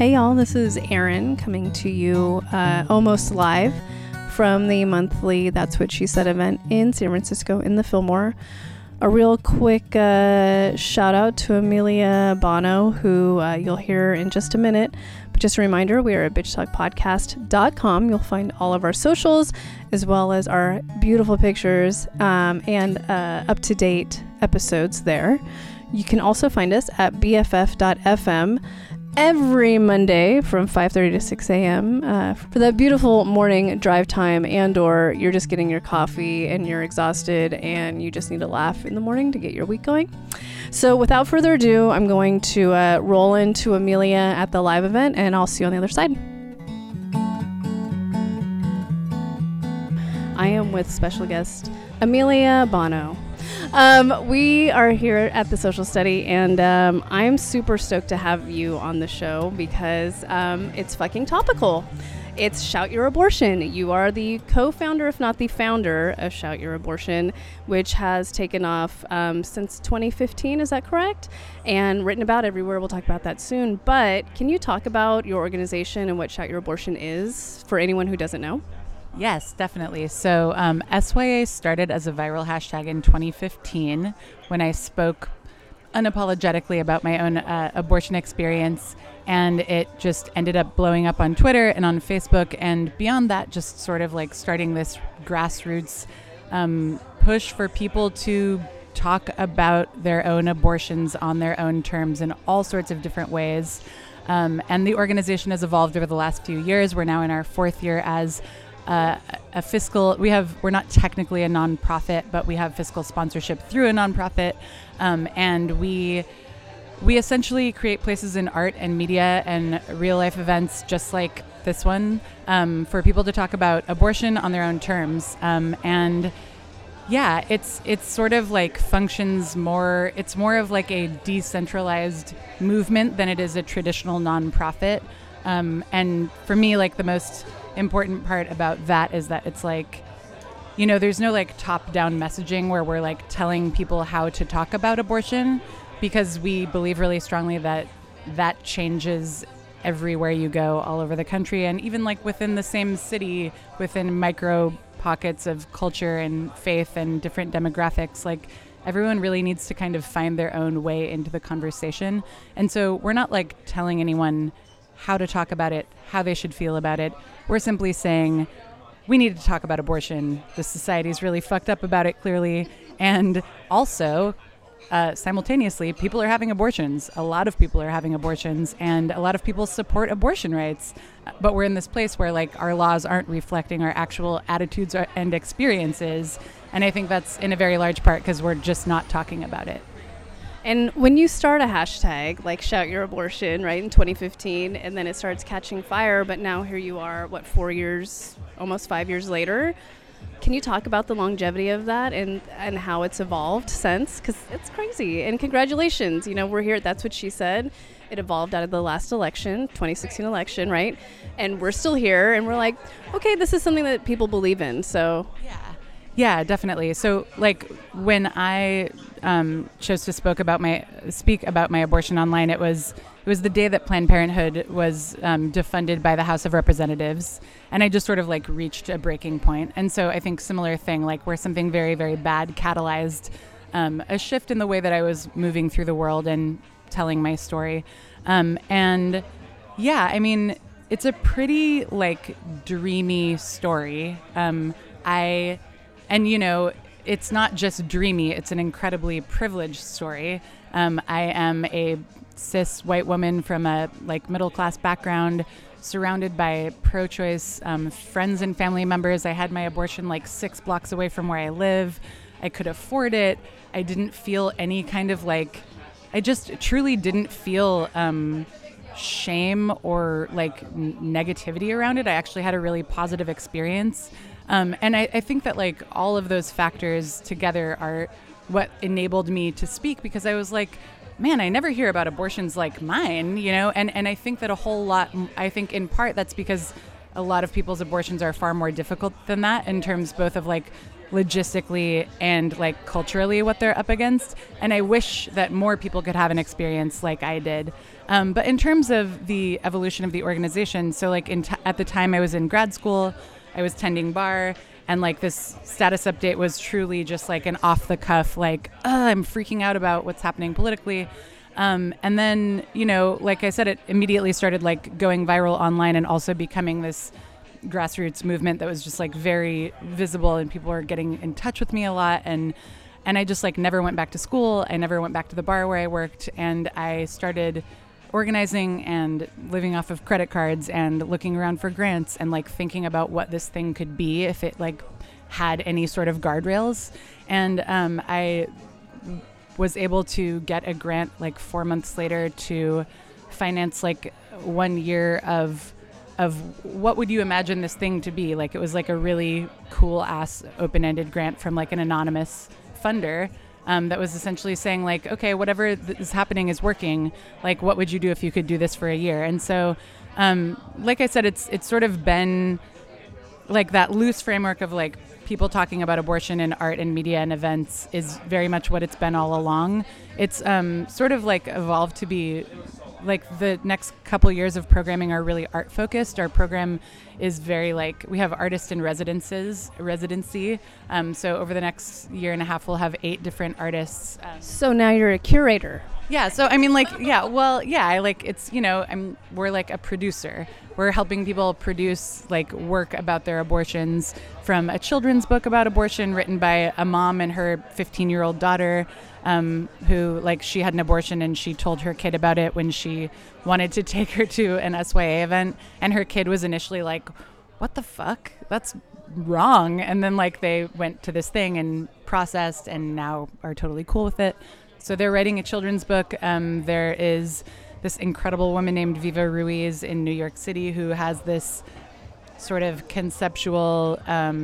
Hey y'all, this is Erin coming to you almost live from the monthly That's What She Said event in San Francisco in the Fillmore. A real quick shout out to Amelia Bono, who you'll hear in just a minute. But just a reminder, we are at bitchtalkpodcast.com. You'll find all of our socials as well as our beautiful pictures and up-to-date episodes there. You can also find us at bff.fm every Monday from 5:30 to 6 a.m. For that beautiful morning drive time, and or you're just getting your coffee and you're exhausted and you just need to laugh in the morning to get your week going. So without further ado, I'm going to roll into Amelia at the live event, and I'll see you on the other side. I am with special guest Amelia Bono. We are here at the Social Study, and I'm super stoked to have you on the show because it's fucking topical. It's Shout Your Abortion. You are the co-founder, if not the founder, of Shout Your Abortion, which has taken off since 2015, is that correct? And written about everywhere. We'll talk about that soon. But can you talk about your organization and what Shout Your Abortion is for anyone who doesn't know? Yes, definitely. So SYA started as a viral hashtag in 2015 when I spoke unapologetically about my own abortion experience, and it just ended up blowing up on Twitter and on Facebook, and beyond that, just sort of like starting this grassroots push for people to talk about their own abortions on their own terms in all sorts of different ways. And the organization has evolved over the last few years. We're now in our fourth year as a fiscal, we're not technically a nonprofit, but we have fiscal sponsorship through a nonprofit. And we essentially create places in art and media and real life events just like this one, for people to talk about abortion on their own terms. And yeah, it's sort of like functions more, it's more of like a decentralized movement than it is a traditional nonprofit. And for me, like the most important part about that is that it's like, you know, there's no like top-down messaging where we're like telling people how to talk about abortion, because we believe really strongly that that changes everywhere you go all over the country, and even like within the same city, within micro pockets of culture and faith and different demographics. Like everyone really needs to kind of find their own way into the conversation. And so we're not like telling anyone how to talk about it, how they should feel about it. We're simply saying we need to talk about abortion. The society's really fucked up about it, clearly. And also, simultaneously, people are having abortions. A lot of people are having abortions, and a lot of people support abortion rights. But we're in this place where like our laws aren't reflecting our actual attitudes and experiences. And I think that's in a very large part because we're just not talking about it. And when you start a hashtag like Shout Your Abortion, right, in 2015, and then it starts catching fire, but now here you are, 4 years, almost 5 years later, can you talk about the longevity of that and how it's evolved since? Because it's crazy. And congratulations. You know, we're here. That's What She Said. It evolved out of the last election, 2016 election, right? And we're still here, and we're like, okay, this is something that people believe in, so. Yeah, definitely. So, like, when I chose to speak about my abortion online, it was the day that Planned Parenthood was defunded by the House of Representatives, and I just sort of like reached a breaking point. And so I think similar thing, like where something very, very bad catalyzed a shift in the way that I was moving through the world and telling my story. And yeah, I mean, it's a pretty like dreamy story. And, you know, it's not just dreamy, it's an incredibly privileged story. I am a cis white woman from a like middle class background, surrounded by pro-choice friends and family members. I had my abortion like 6 blocks away from where I live. I could afford it. I didn't feel any kind of like, I just truly didn't feel shame or like negativity around it. I actually had a really positive experience. And I think that like all of those factors together are what enabled me to speak, because I was like, man, I never hear about abortions like mine, you know? And I think that a whole lot, I think in part that's because a lot of people's abortions are far more difficult than that in terms both of like logistically and like culturally what they're up against. And I wish that more people could have an experience like I did. But in terms of the evolution of the organization, so like at the time I was in grad school, I was tending bar, and like this status update was truly just like an off the cuff, like, I'm freaking out about what's happening politically. And then, you know, like I said, it immediately started like going viral online and also becoming this grassroots movement that was just like very visible, and people were getting in touch with me a lot. And I just like never went back to school. I never went back to the bar where I worked. And I started organizing and living off of credit cards and looking around for grants and like thinking about what this thing could be if it like had any sort of guardrails. And I was able to get a grant like 4 months later to finance like 1 year of what would you imagine this thing to be. Like it was like a really cool ass open-ended grant from like an anonymous funder that was essentially saying like, okay, whatever is happening is working. Like, what would you do if you could do this for a year? And so, like I said, it's sort of been like that loose framework of like people talking about abortion in art and media and events is very much what it's been all along. It's sort of like evolved to be like the next couple years of programming are really art focused. Our program is very like, we have artist in residency. So over the next year and a half, we'll have 8 different artists. So now you're a curator. Yeah. So, I mean, like, yeah, well, yeah, I like, it's, you know, we're like a producer. We're helping people produce like work about their abortions, from a children's book about abortion written by a mom and her 15-year-old daughter, who like she had an abortion and she told her kid about it when she wanted to take her to an SYA event. And her kid was initially like, what the fuck? That's wrong. And then like they went to this thing and processed and now are totally cool with it. So they're writing a children's book. There is this incredible woman named Viva Ruiz in New York City who has this sort of conceptual,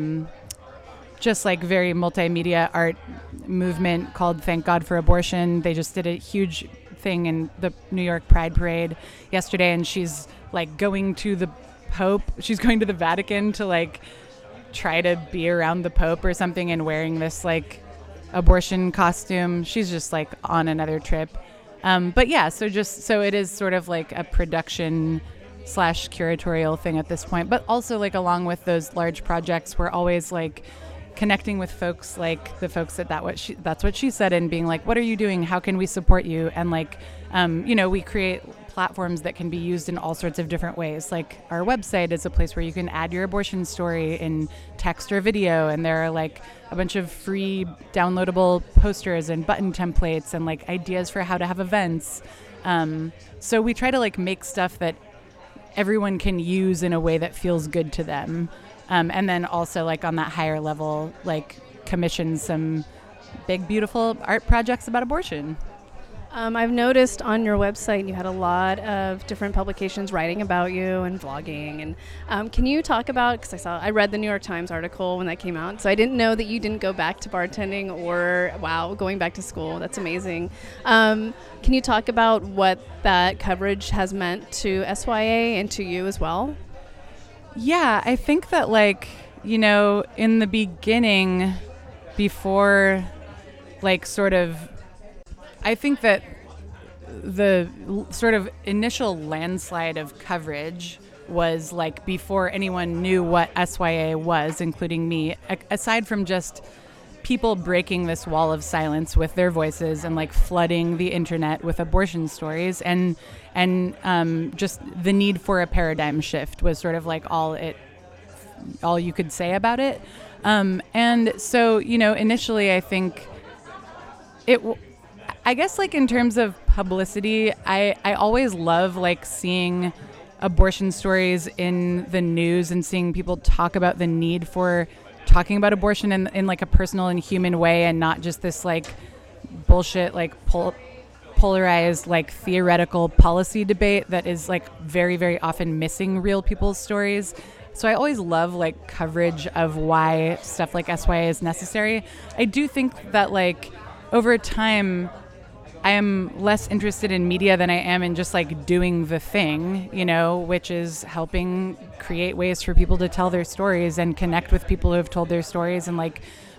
just like very multimedia art movement called Thank God for Abortion. They just did a huge thing in the New York Pride Parade yesterday, and she's like going to the Pope. She's going to the Vatican to like try to be around the Pope or something and wearing this like abortion costume. She's just like on another trip. But yeah, so it is sort of like a production / curatorial thing at this point. But also like along with those large projects, we're always like connecting with folks like the folks at That's What She Said, and being like, what are you doing? How can we support you? And like, you know, we create platforms that can be used in all sorts of different ways. Like our website is a place where you can add your abortion story in text or video. And there are like a bunch of free downloadable posters and button templates and like ideas for how to have events. So we try to like make stuff that everyone can use in a way that feels good to them. And then also like on that higher level, like commission some big, beautiful art projects about abortion. I've noticed on your website you had a lot of different publications writing about you and vlogging. And can you talk about, because I read the New York Times article when that came out, so I didn't know that you didn't go back to bartending or, wow, going back to school. That's amazing. Can you talk about what that coverage has meant to SYA and to you as well? Yeah, I think that like, you know, in the beginning, before like sort of, I think that the sort of initial landslide of coverage was like before anyone knew what SYA was, including me, aside from just people breaking this wall of silence with their voices and like flooding the internet with abortion stories, and just the need for a paradigm shift was sort of like all you could say about it. And so, you know, initially I think I guess like in terms of publicity, I always love like seeing abortion stories in the news and seeing people talk about the need for talking about abortion in like a personal and human way, and not just this like bullshit like polarized like theoretical policy debate that is like very, very often missing real people's stories. So I always love like coverage of why stuff like SYA is necessary. I do think that like over time I am less interested in media than I am in just like doing the thing, you know, which is helping create ways for people to tell their stories and connect with people who have told their stories and like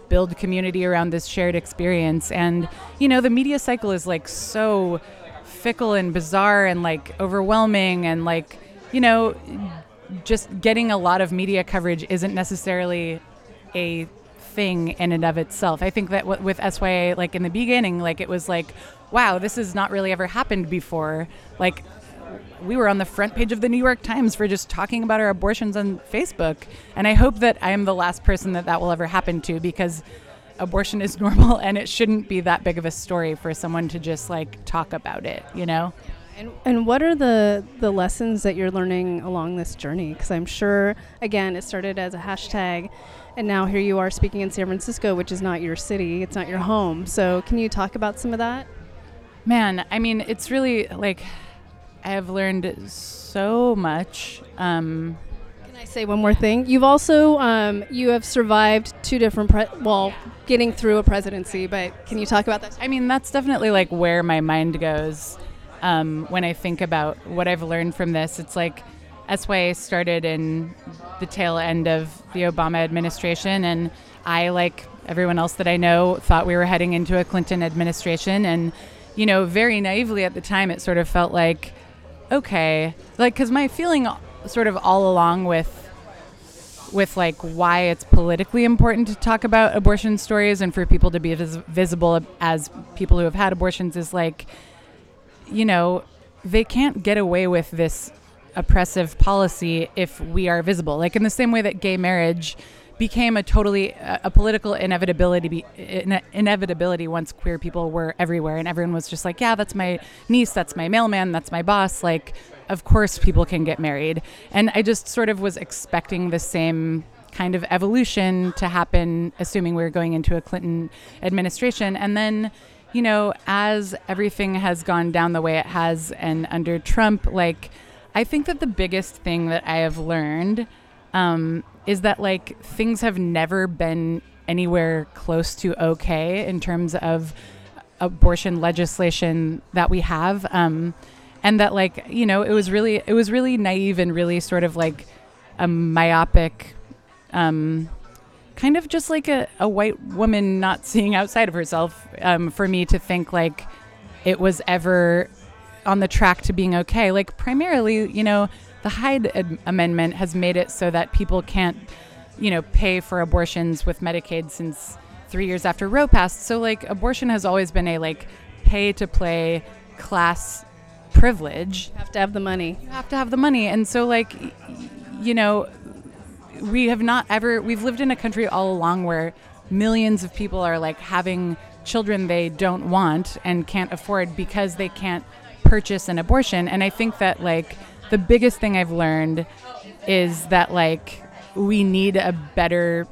build community around this shared experience. And, the media cycle is like so fickle and bizarre and like overwhelming, and like, just getting a lot of media coverage isn't necessarily a thing in and of itself. I think that with SYA, like in the beginning, like it was like, wow, this has not really ever happened before. Like we were on the front page of the New York Times for just talking about our abortions on Facebook. And I hope that I am the last person that will ever happen to, because abortion is normal and it shouldn't be that big of a story for someone to just like talk about it, And what are the lessons that you're learning along this journey? Because I'm sure, again, it started as a hashtag, and now here you are speaking in San Francisco, which is not your city, it's not your home. So can you talk about some of that? Man, I mean, it's really like I have learned so much. Can I say one more thing? You've also, you have survived two different, getting through a presidency, but can you talk about that? I mean, that's definitely like where my mind goes. When I think about what I've learned from this. It's like SYA started in the tail end of the Obama administration, and I, like everyone else that I know, thought we were heading into a Clinton administration. And, very naively at the time, it sort of felt like, okay, like, because my feeling sort of all along with like why it's politically important to talk about abortion stories and for people to be visible as people who have had abortions is like, they can't get away with this oppressive policy if we are visible. Like in the same way that gay marriage became a political inevitability once queer people were everywhere and everyone was just like, yeah, that's my niece, that's my mailman, that's my boss. Like, of course people can get married. And I just sort of was expecting the same kind of evolution to happen, assuming we were going into a Clinton administration. And then, as everything has gone down the way it has and under Trump, like, I think that the biggest thing that I have learned is that, like, things have never been anywhere close to okay in terms of abortion legislation that we have. And that, like, it was really naive and really sort of like a myopic, kind of just like a white woman not seeing outside of herself, for me to think like it was ever on the track to being okay. Like primarily, the Hyde Amendment has made it so that people can't, pay for abortions with Medicaid since 3 years after Roe passed. So like abortion has always been a like pay to play class privilege. You have to have the money. You have to have the money. And so like, we've lived in a country all along where millions of people are like having children they don't want and can't afford because they can't purchase an abortion. And I think that like the biggest thing I've learned is that like we need a better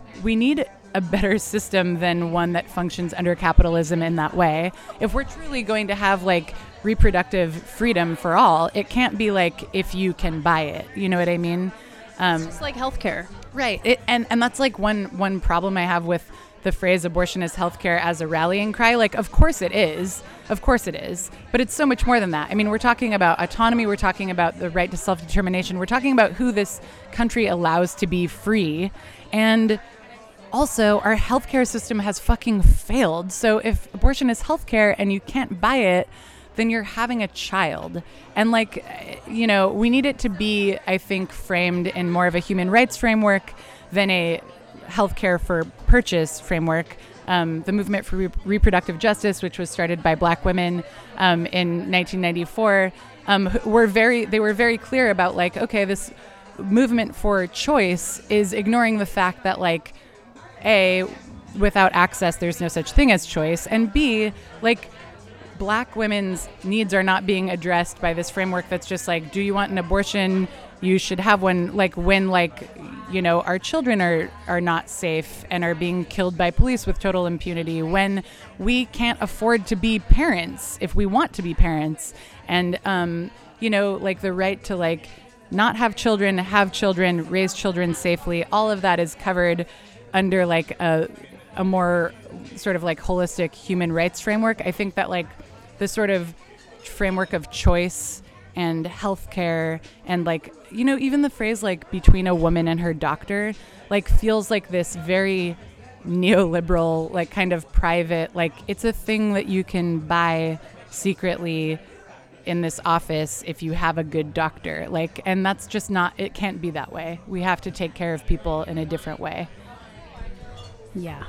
system than one that functions under capitalism in that way. If we're truly going to have like reproductive freedom for all, it can't be like if you can buy it. You know what I mean? It's just like healthcare. Right. And that's like one problem I have with the phrase abortion is healthcare as a rallying cry. Like, of course it is. Of course it is. But it's so much more than that. I mean, we're talking about autonomy. We're talking about the right to self-determination. We're talking about who this country allows to be free. And also, our healthcare system has fucking failed. So if abortion is healthcare and you can't buy it, then you're having a child. And like, we need it to be, I think, framed in more of a human rights framework than a healthcare for purchase framework. The movement for reproductive justice, which was started by Black women in 1994, they were very clear about like, okay, this movement for choice is ignoring the fact that like, A, without access, there's no such thing as choice, and B, like, Black women's needs are not being addressed by this framework that's just like, do you want an abortion? You should have one. Like when like, our children are not safe and are being killed by police with total impunity, when we can't afford to be parents if we want to be parents. And, like the right to like not have children, raise children safely. All of that is covered under like a more sort of like holistic human rights framework. I think that like the sort of framework of choice and healthcare and like, even the phrase like between a woman and her doctor, like feels like this very neoliberal, like kind of private, like it's a thing that you can buy secretly in this office if you have a good doctor. Like, and that's just not, it can't be that way. We have to take care of people in a different way. Yeah.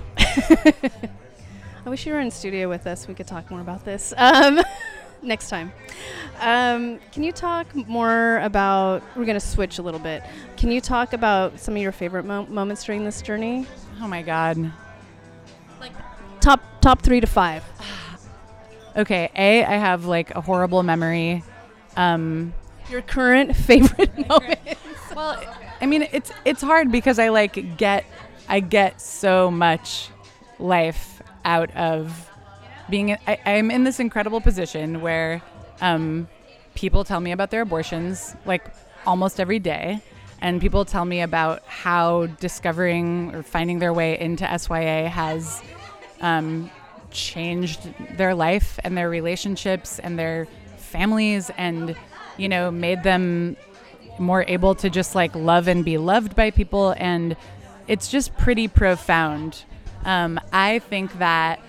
I wish you were in studio with us. We could talk more about this next time. Can you talk more about, we're going to switch a little bit. Can you talk about some of your favorite moments during this journey? Oh my God. Like top 3 to 5. Okay. I have like a horrible memory. Your current favorite moment? Well, I mean, it's hard because I get so much life out of being, I'm in this incredible position where people tell me about their abortions like almost every day. And people tell me about how discovering or finding their way into SYA has changed their life and their relationships and their families and, you know, made them more able to just like love and be loved by people. And it's just pretty profound. I think that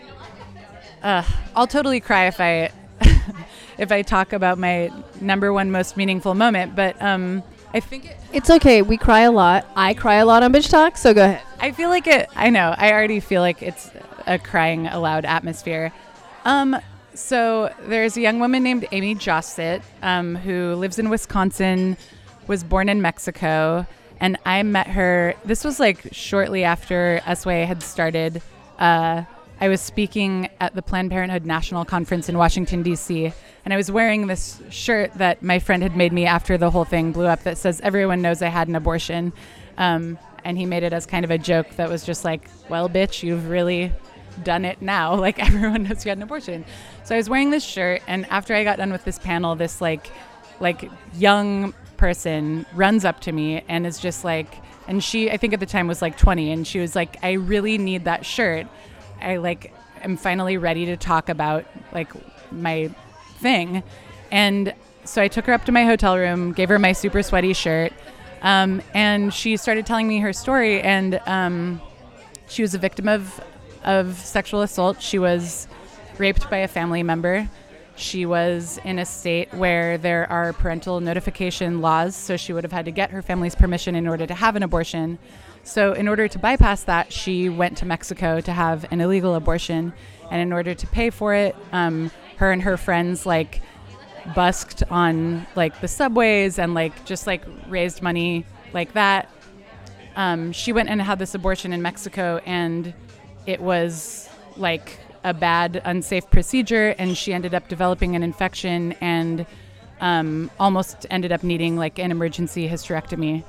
I'll totally cry if I if I talk about my number one most meaningful moment, but I think it's okay. We cry a lot. I cry a lot on Bitch Talk, so go ahead. I feel like it. I know. I already feel like it's a crying aloud atmosphere. So there's a young woman named Amy Josset who lives in Wisconsin, was born in Mexico, and I met her. This was like shortly after SYA had started. I was speaking at the Planned Parenthood National Conference in Washington, D.C., and I was wearing this shirt that my friend had made me after the whole thing blew up that says, "Everyone knows I had an abortion." And he made it as kind of a joke that was just like, well, bitch, you've really done it now. Like, everyone knows you had an abortion. So I was wearing this shirt, and after I got done with this panel, this like young person runs up to me and is just like, and she, I think at the time was like 20, and she was like, "I really need that shirt. I like am finally ready to talk about like my thing." And so I took her up to my hotel room, gave her my super sweaty shirt, and she started telling me her story. And she was a victim of sexual assault. She was raped by a family member. She was in a state where there are parental notification laws, so she would have had to get her family's permission in order to have an abortion. So in order to bypass that, she went to Mexico to have an illegal abortion. And in order to pay for it, her and her friends like busked on like the subways and like just like raised money like that. She went and had this abortion in Mexico, and it was like a bad, unsafe procedure, and she ended up developing an infection and almost ended up needing like an emergency hysterectomy.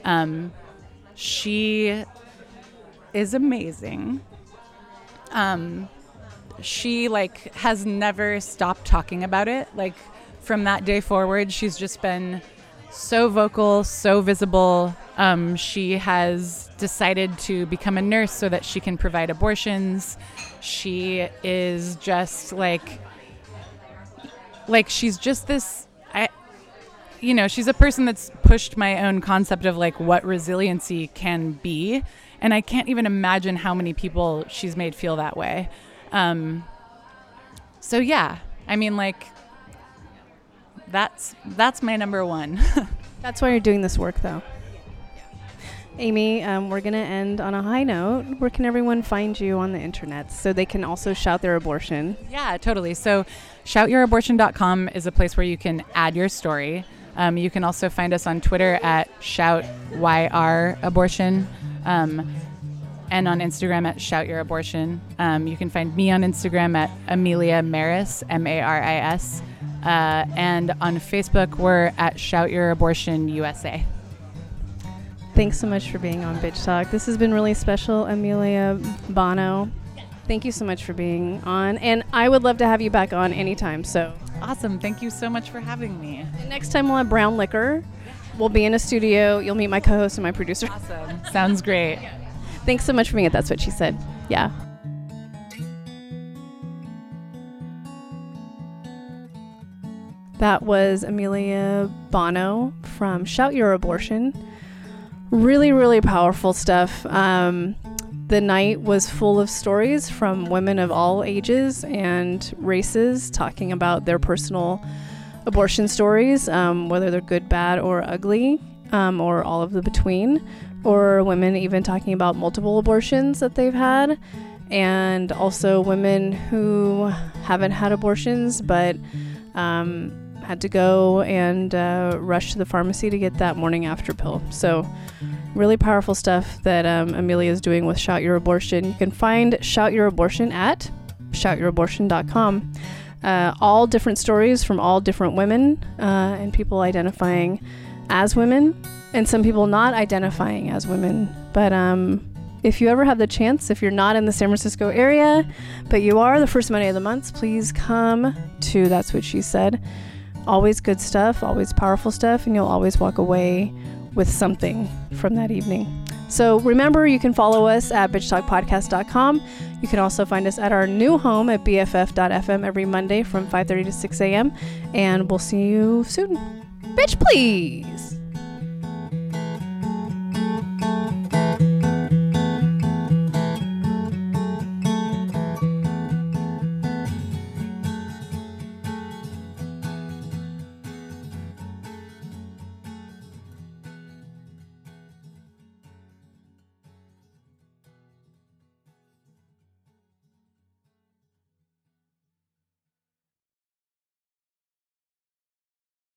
She is amazing. She like has never stopped talking about it. Like from that day forward, she's just been so vocal, so visible. She has decided to become a nurse so that she can provide abortions. She is just like she's just this, she's a person that's pushed my own concept of like what resiliency can be. And I can't even imagine how many people she's made feel that way. So yeah, I mean, like that's my number one. That's why you're doing this work though. Amy, we're going to end on a high note. Where can everyone find you on the internet so they can also shout their abortion? Yeah, totally. So shoutyourabortion.com is a place where you can add your story. You can also find us on Twitter at shoutyrabortion, and on Instagram at shoutyourabortion. You can find me on Instagram at Amelia Maris, Maris. And on Facebook, we're at Shout Your Abortion USA. Thanks so much for being on Bitch Talk. This has been really special, Amelia Bono. Thank you so much for being on. And I would love to have you back on anytime. So awesome. Thank you so much for having me. And next time we'll have brown liquor. We'll be in a studio. You'll meet my co-host and my producer. Awesome. Sounds great. Thanks so much for being it. That's what she said. Yeah. That was Amelia Bono from Shout Your Abortion. Really, really powerful stuff. The night was full of stories from women of all ages and races talking about their personal abortion stories, whether they're good, bad, or ugly, or all of the between, or women even talking about multiple abortions that they've had, and also women who haven't had abortions but had to go and rush to the pharmacy to get that morning after pill. So really powerful stuff that Amelia is doing with Shout Your Abortion. You can find Shout Your Abortion at shoutyourabortion.com. All different stories from all different women and people identifying as women, and some people not identifying as women. But if you ever have the chance, if you're not in the San Francisco area, but you are the first Monday of the month, please come to That's What She Said. Always good stuff, always powerful stuff, and you'll always walk away with something from that evening. So remember, you can follow us at bitchtalkpodcast.com. You can also find us at our new home at bff.fm every Monday from 5:30 to 6 a.m. And we'll see you soon. Bitch, please!